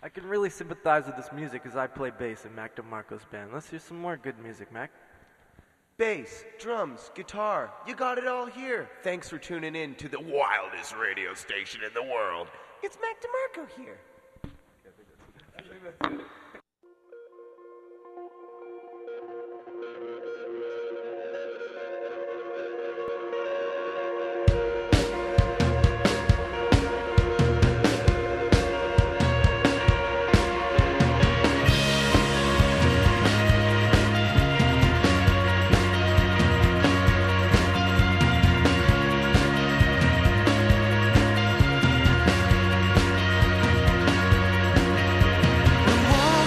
I can really sympathize with this music as I play bass in Mac DeMarco's band. Let's hear some more good music, Mac. Bass, drums, guitar, you got it all here. Thanks for tuning in to the wildest radio station in the world. It's Mac DeMarco here. Walk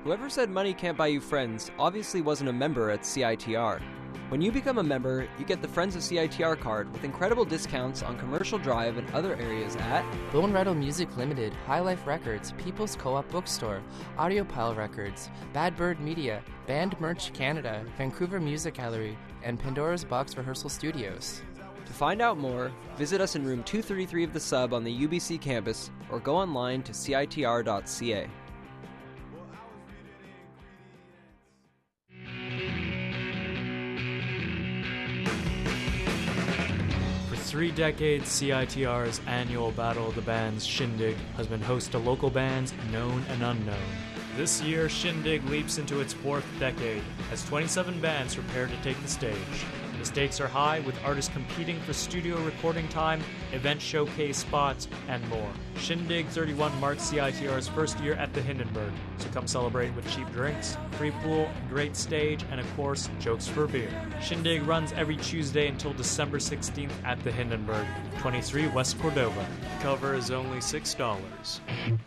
Whoever said money can't buy you friends obviously wasn't a member at CITR. When you become a member, you get the Friends of CITR card with incredible discounts on Commercial Drive and other areas at Bone Rattle Music Limited, High Life Records, People's Co-op Bookstore, Audiopile Records, Bad Bird Media, Band Merch Canada, Vancouver Music Gallery, and Pandora's Box Rehearsal Studios. To find out more, visit us in room 233 of the Sub on the UBC campus or go online to citr.ca. For 3 decades, CITR's annual Battle of the Bands Shindig has been host to local bands known and unknown. This year, Shindig leaps into its 4th decade as 27 bands prepare to take the stage. The stakes are high, with artists competing for studio recording time, event showcase spots, and more. Shindig 31 marks CITR's first year at the Hindenburg, so come celebrate with cheap drinks, free pool, great stage, and of course, jokes for beer. Shindig runs every Tuesday until December 16th at the Hindenburg, 23 West Cordova. Cover is only $6.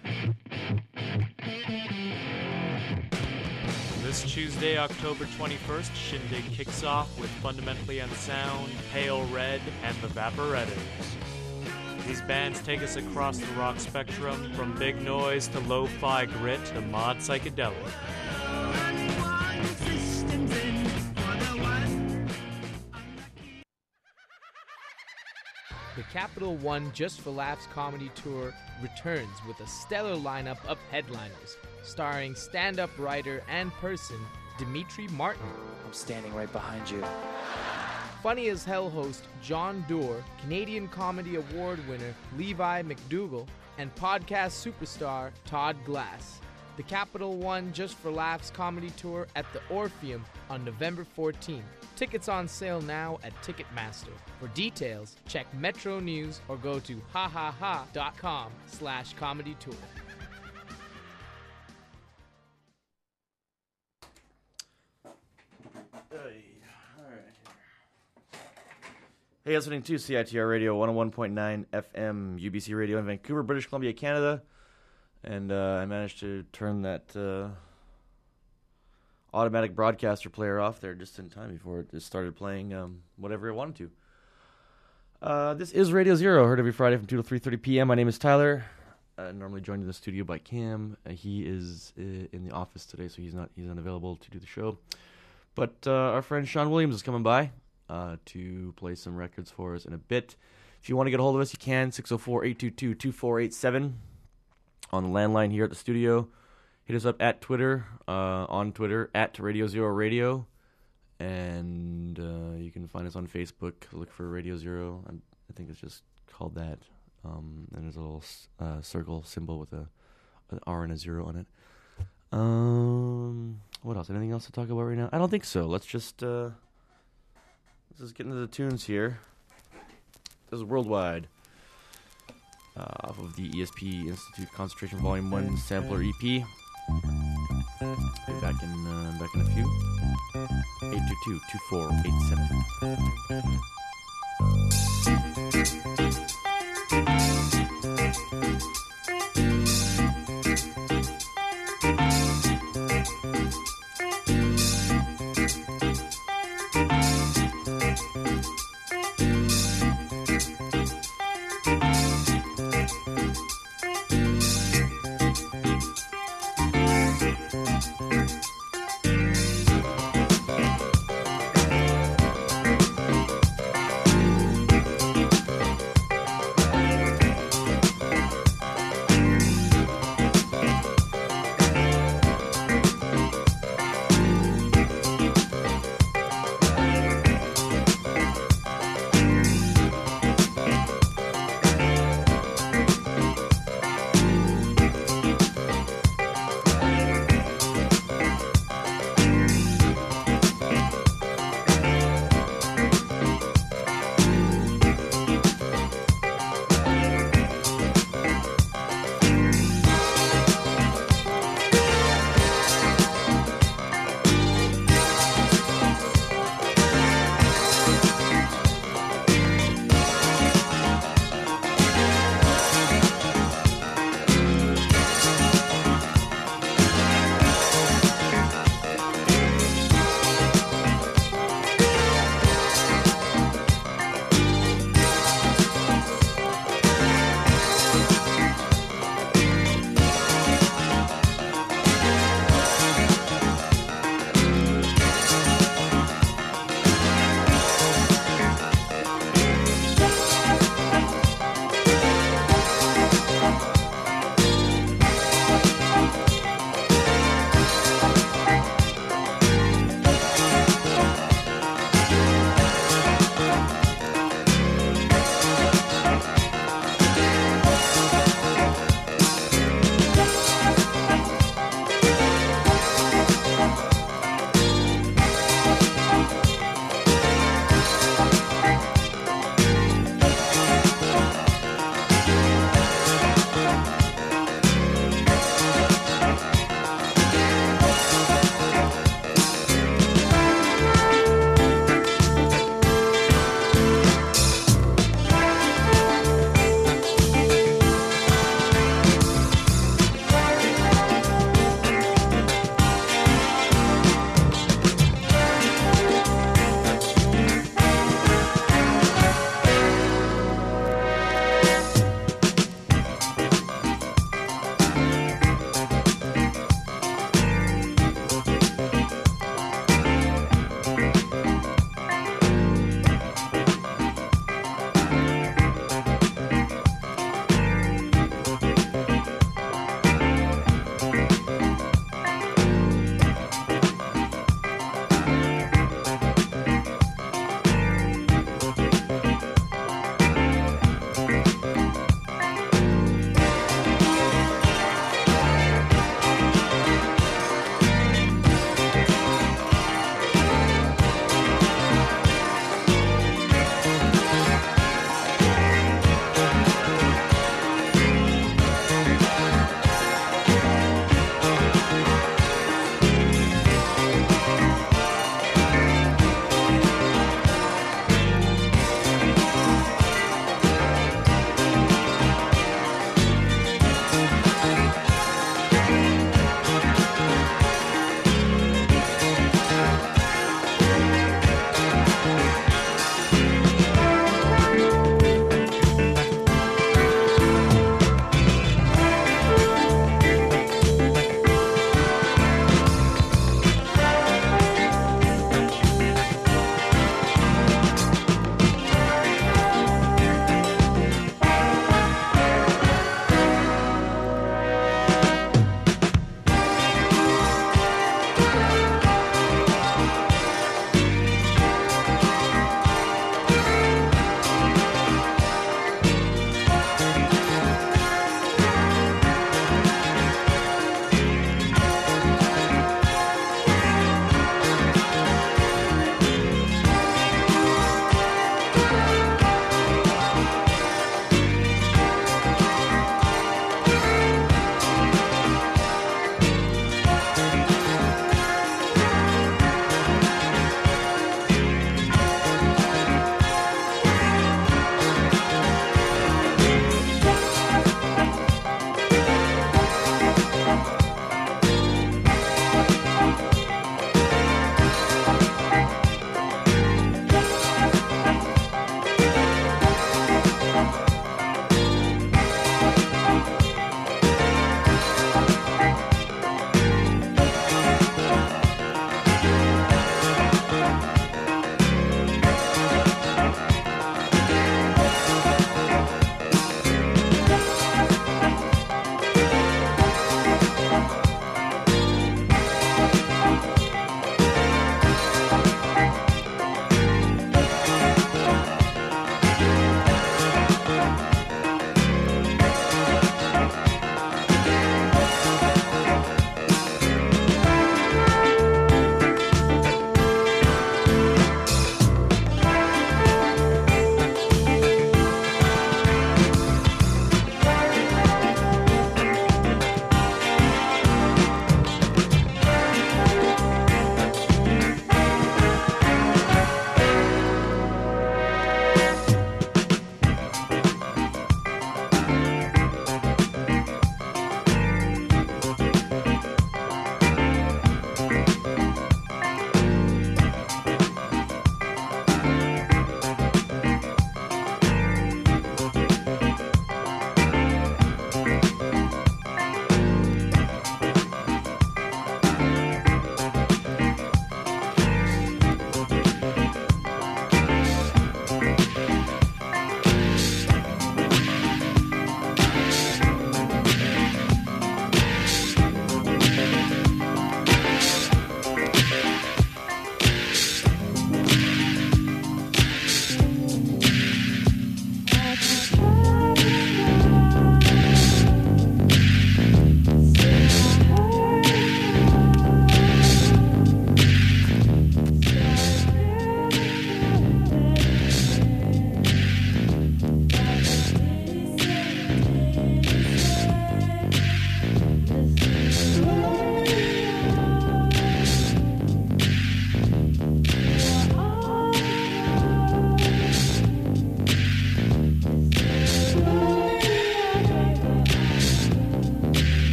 This Tuesday, October 21st, Shindig kicks off with Fundamentally Unsound, Pale Red, and the Vaporetters. These bands take us across the rock spectrum, from big noise to lo-fi grit to mod psychedelic. The Capital One Just for Laughs comedy tour returns with a stellar lineup of headliners, starring stand-up writer and person Dimitri Martin. I'm standing right behind you. Funny as Hell host John Doerr, Canadian Comedy Award winner Levi McDougall, and podcast superstar Todd Glass. The Capital One Just for Laughs comedy tour at the Orpheum on November 14th. Tickets on sale now at Ticketmaster. For details, check Metro News or go to hahaha.com/comedy tour. Hey, listening to CITR Radio 101.9 FM, UBC Radio in Vancouver, British Columbia, Canada. And I managed to turn that automatic broadcaster player off there just in time before it just started playing whatever it wanted to. This is Radio Zero, heard every Friday from 2 to 3:30 p.m. My name is Tyler. Normally joined in the studio by Cam. He is in the office today, so he's unavailable to do the show. But our friend Sean Williams is coming by to play some records for us in a bit. If you want to get a hold of us, you can, 604-822-2487 on the landline here at the studio. Hit us up at Twitter, on Twitter, at Radio Zero Radio. And you can find us on Facebook. Look for Radio Zero. I think it's just called that. And there's a little circle symbol with an R and a 0 on it. What else? Anything else to talk about right now? I don't think so. Let's just get into the tunes here. This is Worldwide, off of the ESP Institute Concentration Volume 1 Sampler EP. Be back in a few. 822-2487.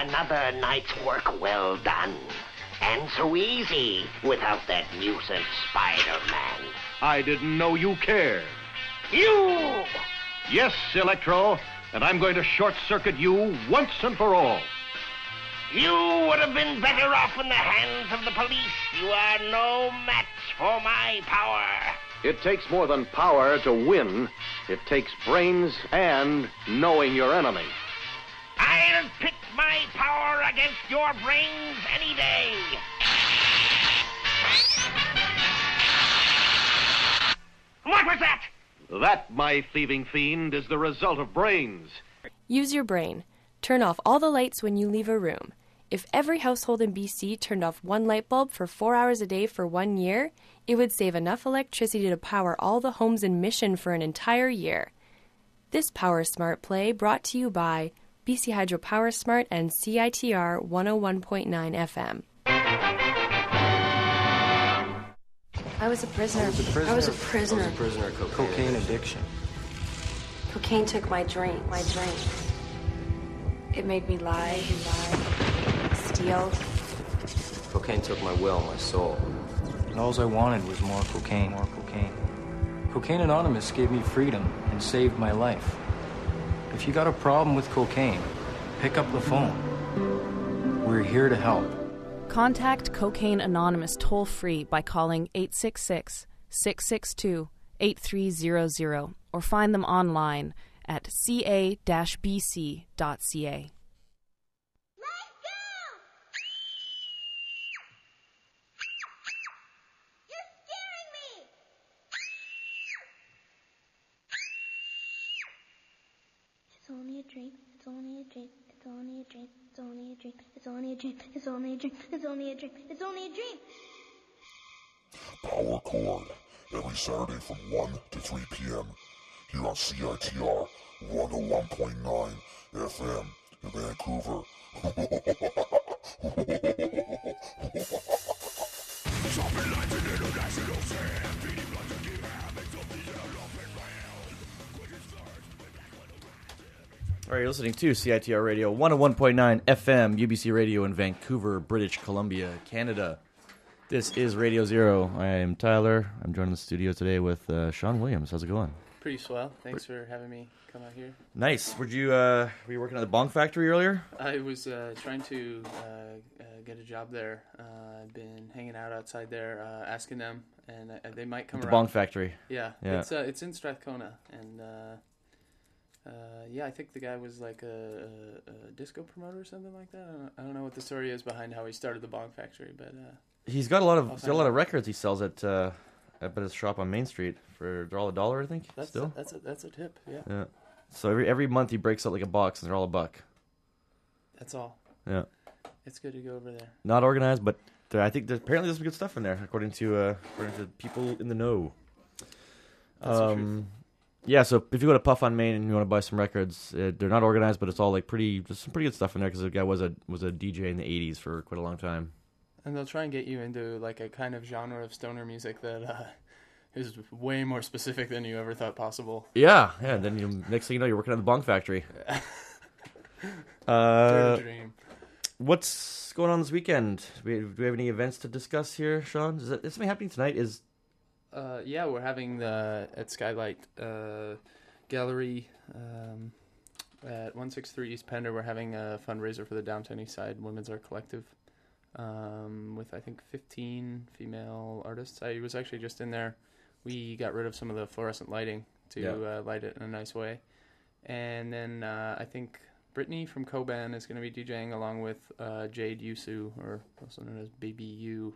Another night's work well done. And so easy without that nuisance Spider-Man. I didn't know you cared. You! Yes, Electro, and I'm going to short-circuit you once and for all. You would have been better off in the hands of the police. You are no match for my power. It takes more than power to win. It takes brains and knowing your enemy. I'll pit my power against your brains any day. What was that? That, my thieving fiend, is the result of brains. Use your brain. Turn off all the lights when you leave a room. If every household in BC turned off one light bulb for 4 hours a day for 1 year, it would save enough electricity to power all the homes in Mission for an entire year. This Power Smart play brought to you by BC Hydro Power Smart and CITR 101.9 FM. I was a prisoner. I was a prisoner of cocaine addiction. Cocaine took my dream. It made me lie, steal. Cocaine took my will, my soul. And all I wanted was more cocaine. Cocaine Anonymous gave me freedom and saved my life. If you got a problem with cocaine, pick up the phone. We're here to help. Contact Cocaine Anonymous toll-free by calling 866-662-8300 or find them online at ca-bc.ca. It's only a dream, it's only a dream, it's only a dream, it's only a dream, it's only a dream, it's only a dream, it's only a dream, it's only a dream. Power Chord, every Saturday from 1 to 3 p.m. here on CITR 101.9 FM in Vancouver. All right, you're listening to CITR Radio 101.9 FM, UBC Radio in Vancouver, British Columbia, Canada. This is Radio Zero. I am Tyler. I'm joined in the studio today with Sean Williams. How's it going? Pretty swell. Thanks for having me come out here. Nice. Were you working at the Bong Factory earlier? I was trying to get a job there. I've been hanging out outside there, asking them, and they might come At the around. Bong Factory. Yeah. It's in Strathcona, and I think the guy was like a disco promoter or something like that. I don't know what the story is behind how he started the Bong Factory, but he's got a lot of records he sells at his shop on Main Street they're all $1, I think. That's a tip. Yeah. Yeah. So every month he breaks out like a box and they're all $1. That's all. Yeah. It's good to go over there. Not organized, but I think apparently there's some good stuff in there according to people in the know. That's the truth. Yeah, so if you go to Puff on Main and you want to buy some records, they're not organized, but it's all like there's some pretty good stuff in there because the guy was a DJ in the 80s for quite a long time. And they'll try and get you into like a kind of genre of stoner music that is way more specific than you ever thought possible. Yeah. And then next thing you know, you're working at the Bong Factory. Dream. What's going on this weekend? Do we have any events to discuss here, Sean? Is something happening tonight? Yeah, we're having at Skylight Gallery at 163 East Pender. We're having a fundraiser for the Downtown East Side Women's Art Collective with, I think, 15 female artists. I was actually just in there. We got rid of some of the fluorescent lighting to light it in a nice way. And then I think Brittany from Coban is going to be DJing along with Jade Yusu, or also known as Baby U.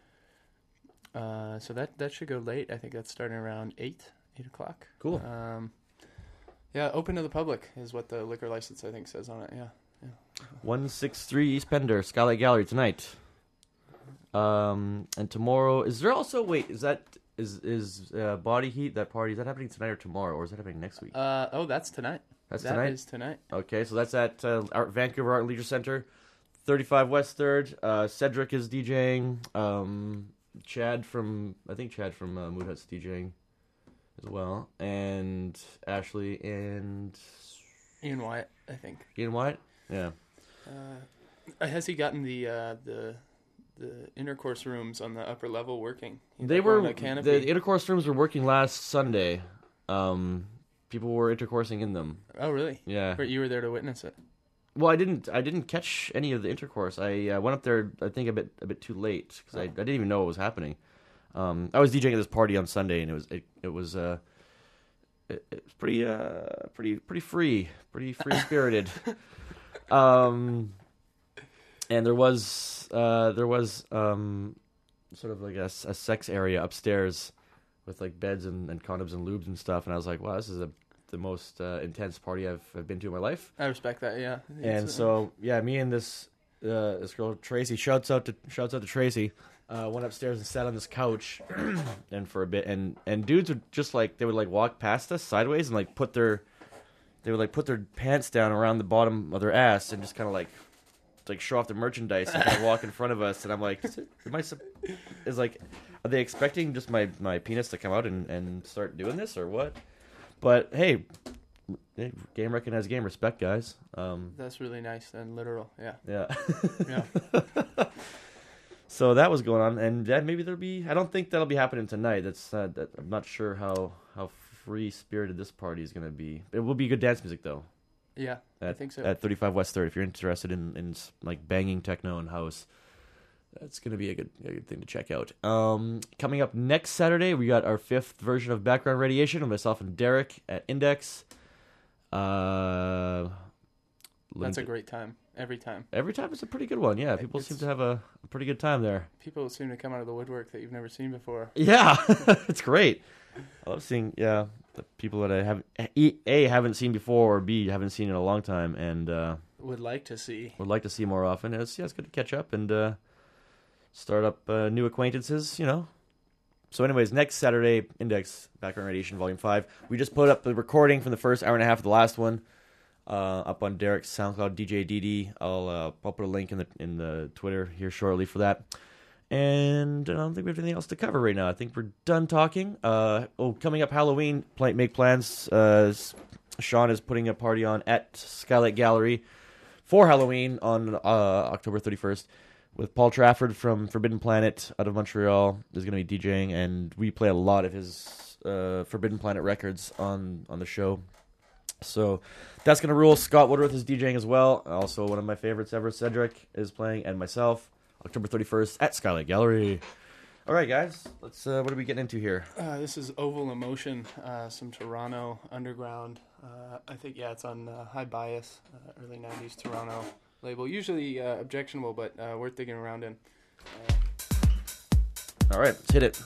So that should go late. I think that's starting around 8 o'clock. Cool. Yeah, open to the public is what the liquor license, I think, says on it. Yeah. 163 East Pender, Skylight Gallery tonight. And tomorrow, is there also, is Body Heat, that party, is that happening tonight or tomorrow, or is that happening next week? That's tonight. That is tonight. Okay, so that's at Vancouver Art and Leisure Center, 35 West 3rd. Cedric is DJing. Chad from Mood Hut's DJing as well, and Ashley and Ian Wyatt, I think. Ian Wyatt, yeah. Has he gotten the intercourse rooms on the upper level working? They were on a canopy? The intercourse rooms were working last Sunday. People were intercoursing in them. Oh, really? Yeah. But you were there to witness it. Well, I didn't catch any of the intercourse. I went up there, I think, a bit too late because I didn't even know what was happening. I was DJing at this party on Sunday, and it was pretty free spirited. And there was sort of like a sex area upstairs with like beds and condoms and lubes and stuff, and I was like, wow, this is the most intense party I've been to in my life. I respect that, yeah. And so yeah, me and this girl Tracy, shouts out to Tracy, went upstairs and sat on this couch and for a bit, and dudes would just like, they would like walk past us sideways and like put their pants down around the bottom of their ass and just kind of like show off the merchandise and kind of walk in front of us, and I'm like, are they expecting just my penis to come out and start doing this or what? But hey, game recognized game. Respect, guys. That's really nice and literal. Yeah. Yeah. Yeah. So that was going on, and maybe there'll be. I don't think that'll be happening tonight. That I'm not sure how free spirited this party is going to be. It will be good dance music though. Yeah, I think so. At 35 West 3rd, if you're interested in like banging techno and house, that's going to be a good thing to check out. Coming up next Saturday, we got our 5th version of Background Radiation with myself and Derek at Index. That's a great time. Every time. Every time it's a pretty good one, yeah. People seem to have a pretty good time there. People seem to come out of the woodwork that you've never seen before. Yeah, it's great. I love seeing, the people that I haven't seen before, or B, haven't seen in a long time, and would like to see more often. It's good to catch up and start up new acquaintances, So anyways, next Saturday, Index, Background Radiation Volume 5. We just put up the recording from the first hour and a half of the last one up on Derek's SoundCloud, DJ DD. I'll put a link in the Twitter here shortly for that. And I don't think we have anything else to cover right now. I think we're done talking. Coming up Halloween, make plans. Sean is putting a party on at Skylight Gallery for Halloween on October 31st with Paul Trafford from Forbidden Planet out of Montreal. Is going to be DJing, and we play a lot of his Forbidden Planet records on the show. So that's going to rule. Scott Woodworth is DJing as well. Also, one of my favorites ever, Cedric, is playing, and myself. October 31st at Skylight Gallery. All right, guys. Let's. What are we getting into here? This is Oval Emotion, some Toronto underground. I think, it's on High Bias, early 90s Toronto label. Usually objectionable, but worth digging around in. All right, let's hit it.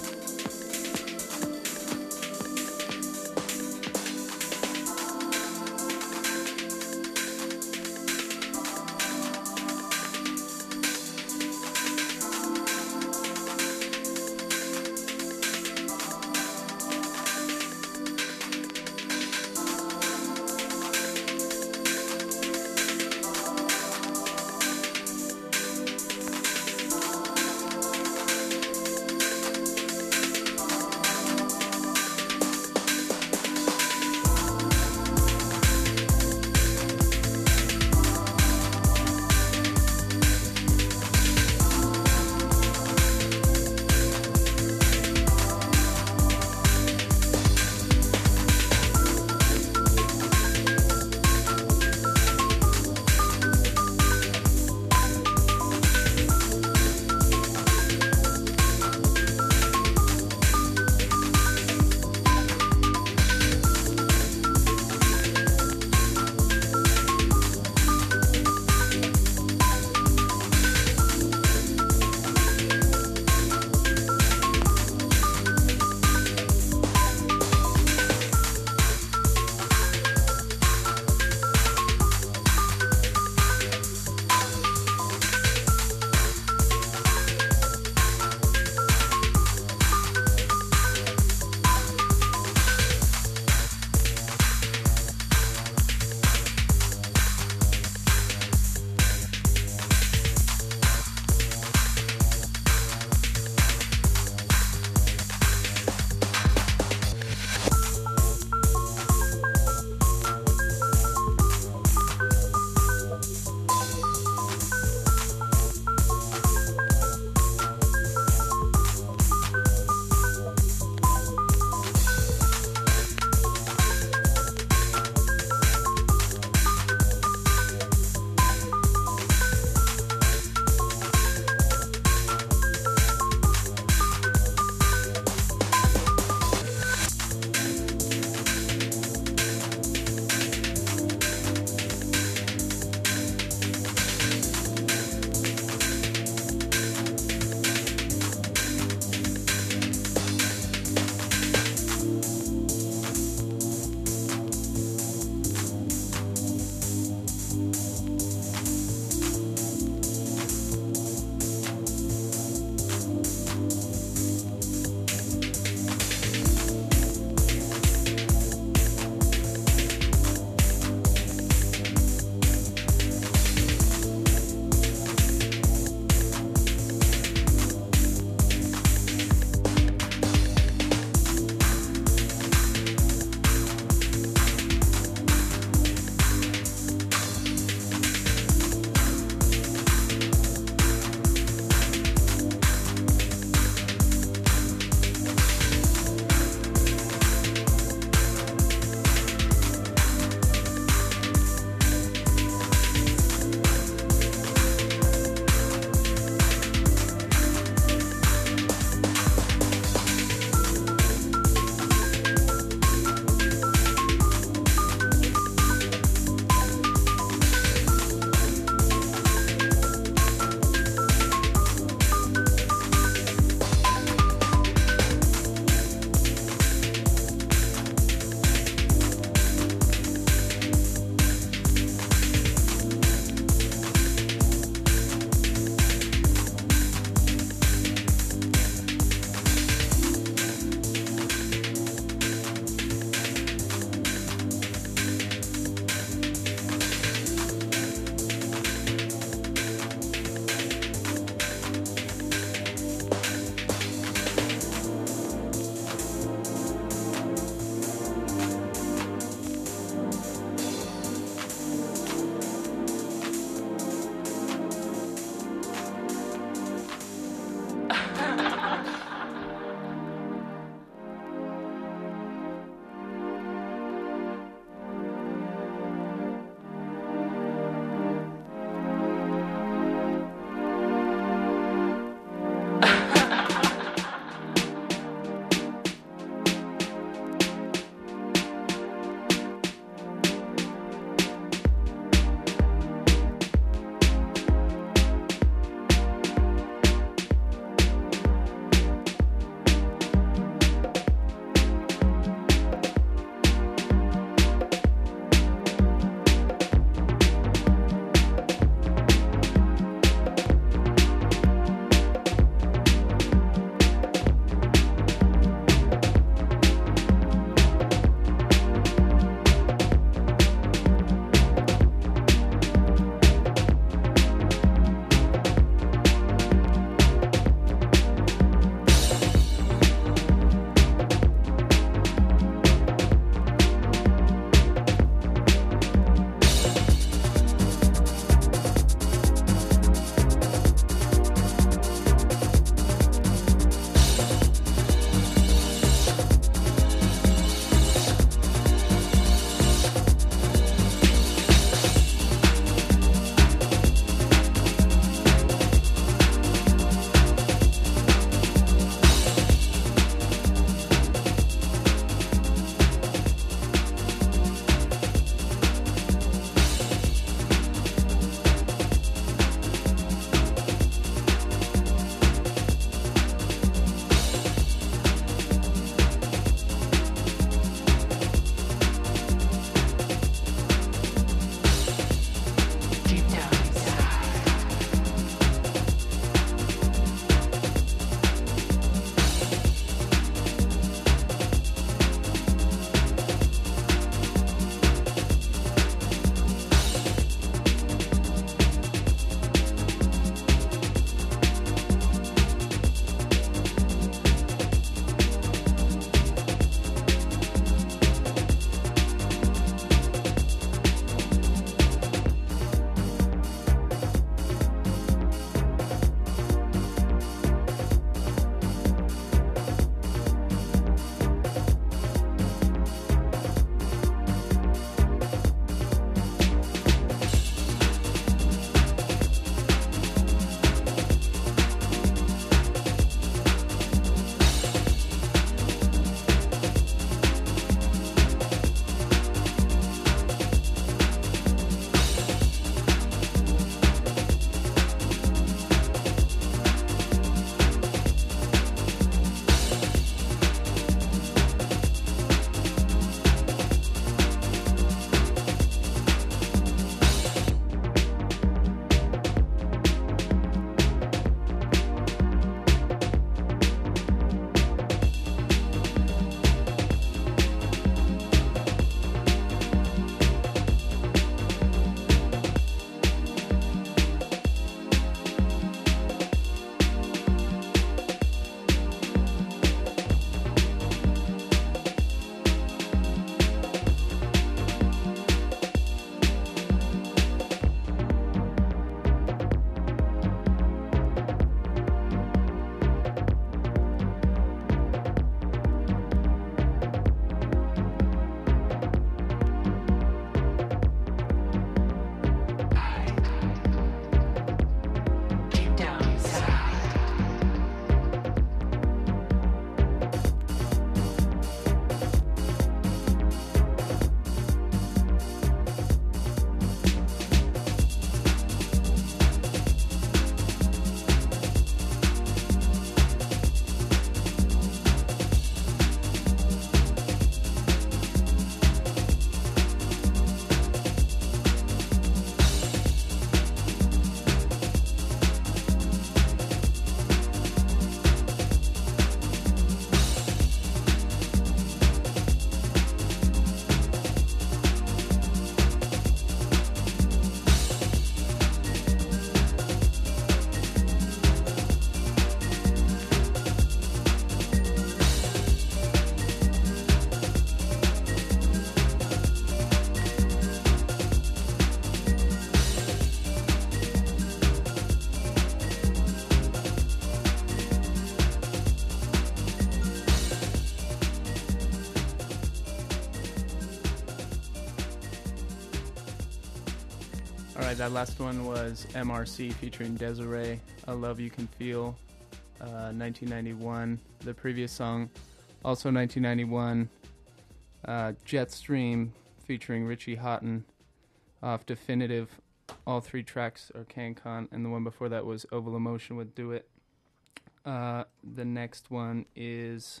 All right, that last one was MRC featuring Desiree, A Love You Can Feel, 1991. The previous song, also 1991, Jetstream featuring Richie Houghton off Definitive. All three tracks are CanCon, and the one before that was Oval Emotion with Do It. The next one is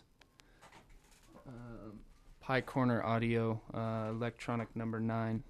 Pie Corner Audio, Electronic Number 9.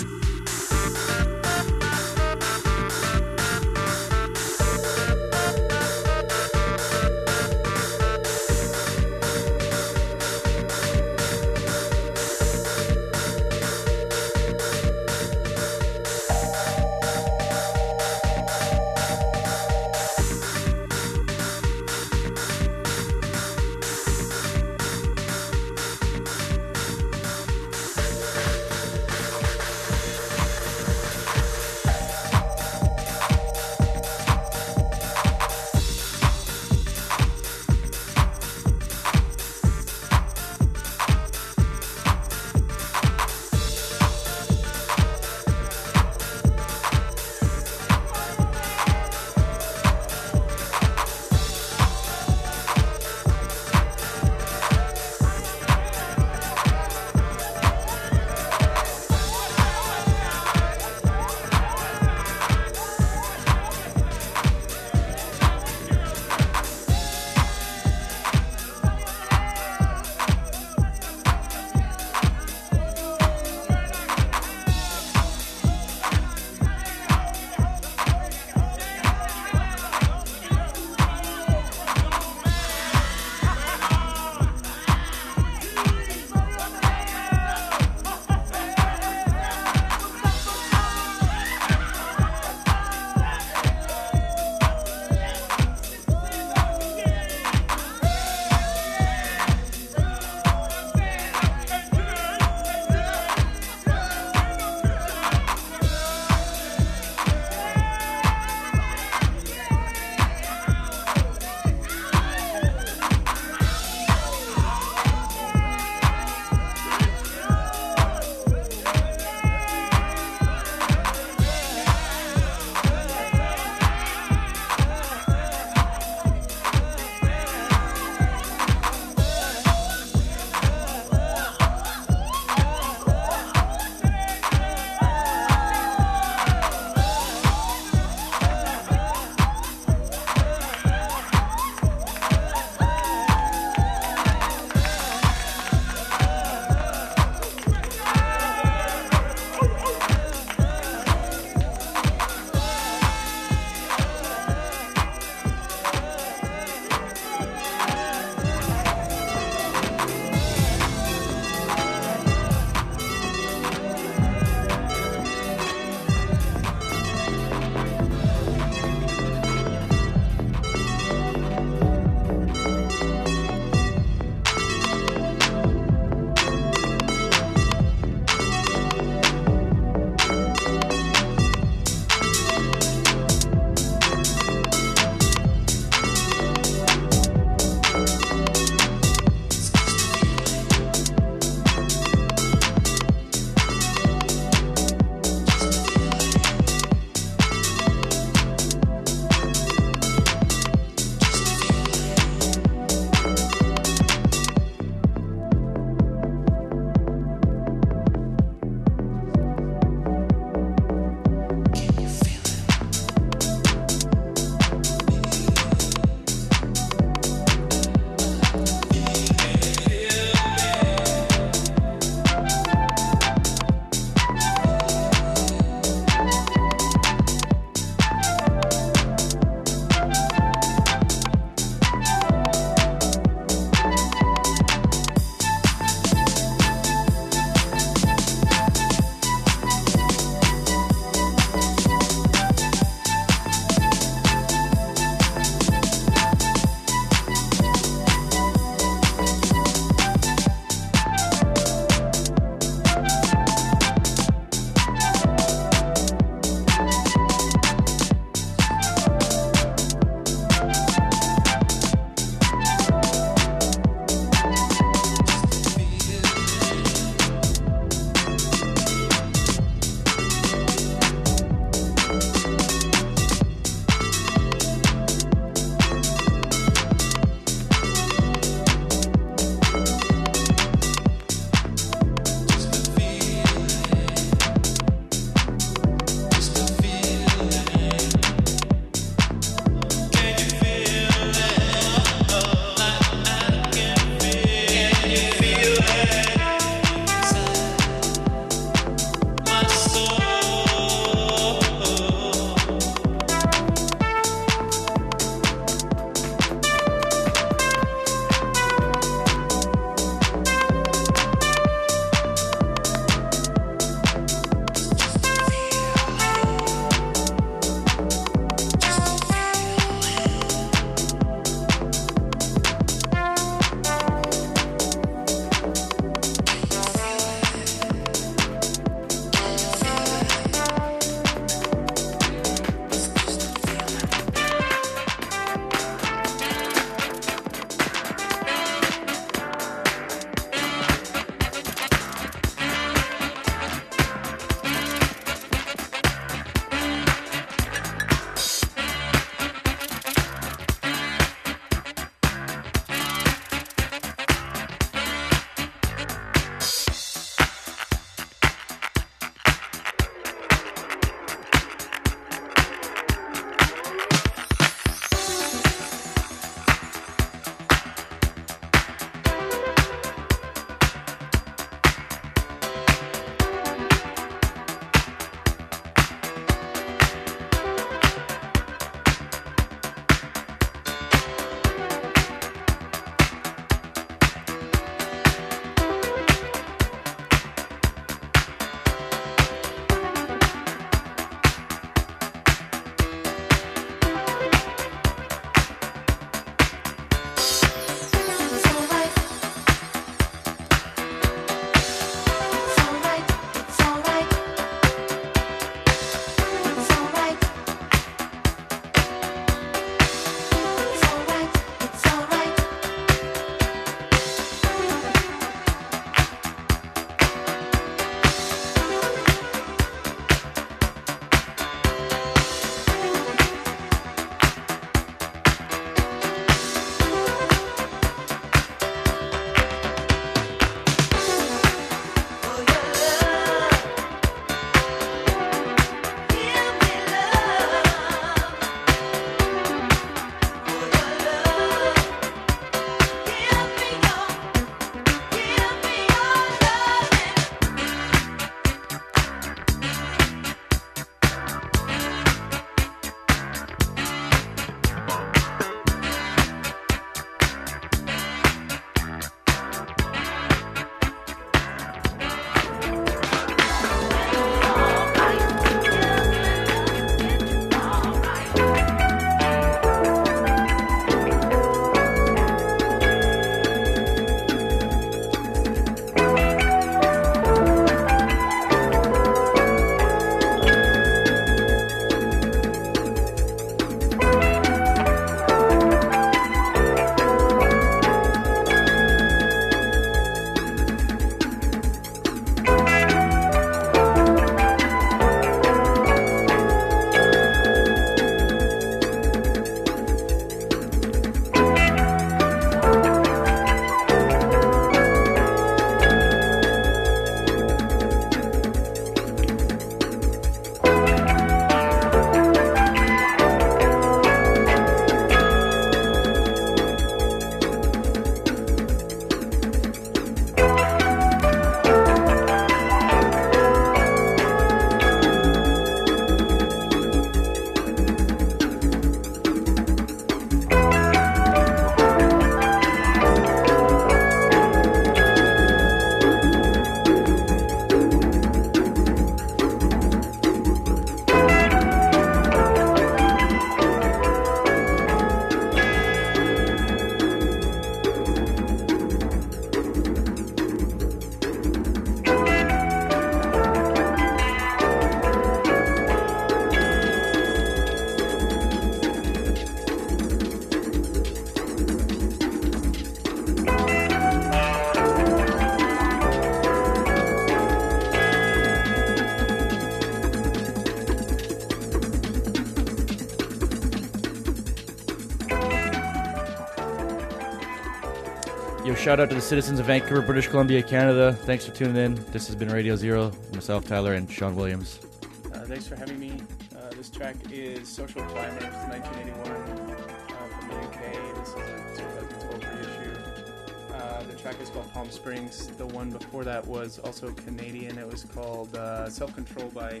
shout out to the citizens of Vancouver, British Columbia, Canada. Thanks for tuning in. This has been Radio Zero. Myself, Tyler, and Sean Williams. Thanks for having me. This track is Social Climber, 1981, from the UK. This is a 2012 reissue. The track is called Palm Springs. The one before that was also Canadian. It was called Self Control by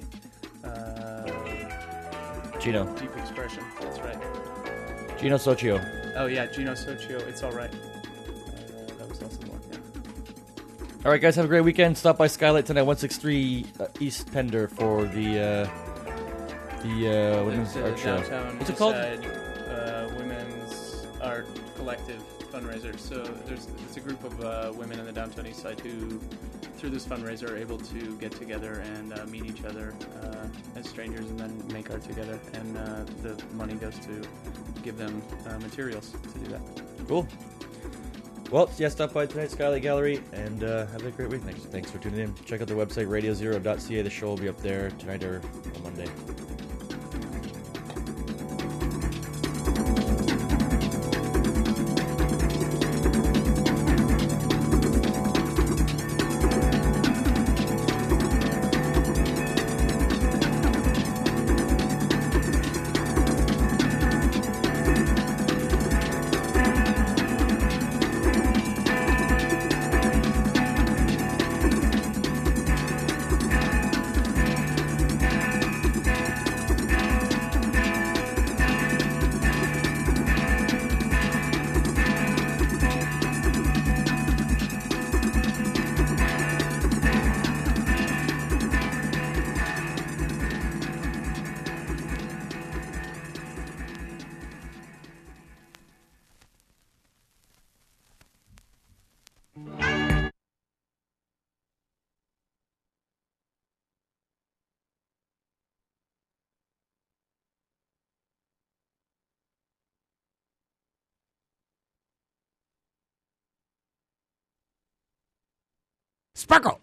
Gino. Deep Expression. That's right. Gino Socio. Oh yeah, Gino Socio. It's all right. That was also the one. Yeah. All right, guys, have a great weekend. Stop by Skylight tonight, 163 East Pender for the women's art show. What's it called? Women's Art Collective fundraiser. So it's a group of women in the downtown east side who, through this fundraiser, are able to get together and meet each other as strangers and then make art together. And the money goes to give them materials to do that. Cool. Well, yeah, stop by tonight, Skylight Gallery, and have a great week. Thanks for tuning in. Check out their website, radiozero.ca. The show will be up there tonight or on Monday. Sparkle!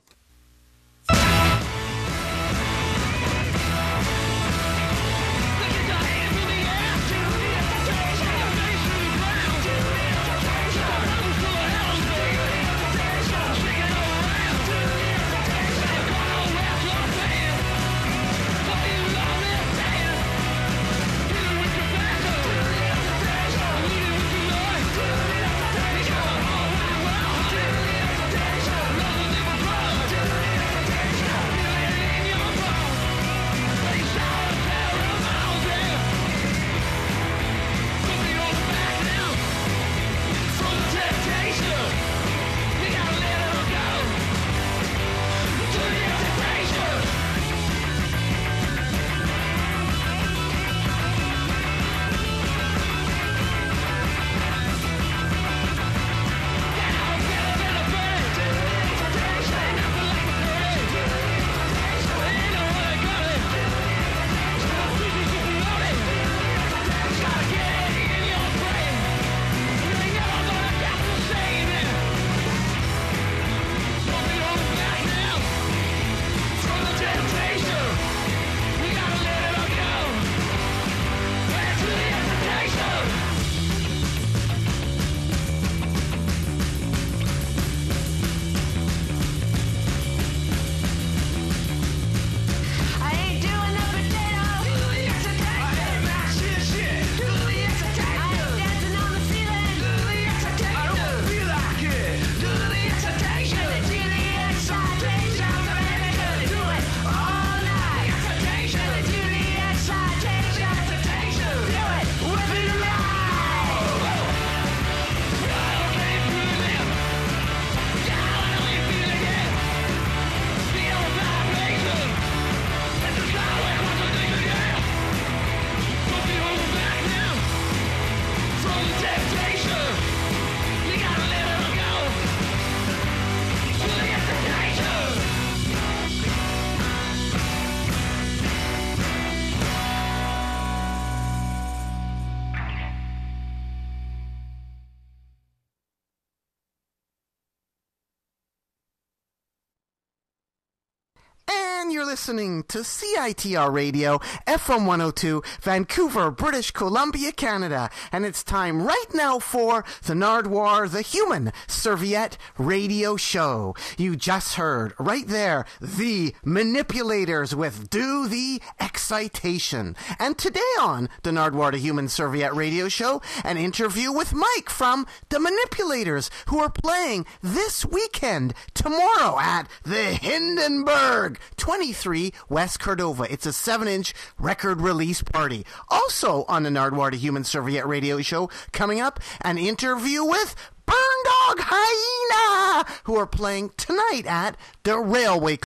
and you're listening to CITR Radio, FM 102, Vancouver, British Columbia, Canada. And it's time right now for the Nardwuar, the Human Serviette Radio Show. You just heard right there the Manipulators with Do the Excitation. And today on the Nardwuar, the Human Serviette Radio Show, an interview with Mike from the Manipulators, who are playing this weekend, tomorrow, at the Hindenburg, 23 West Cordova. It's a 7-inch record release party. Also on the Nardwuar, the Human Serviette Radio Show, coming up, an interview with Burn Dog Hyena, who are playing tonight at the Railway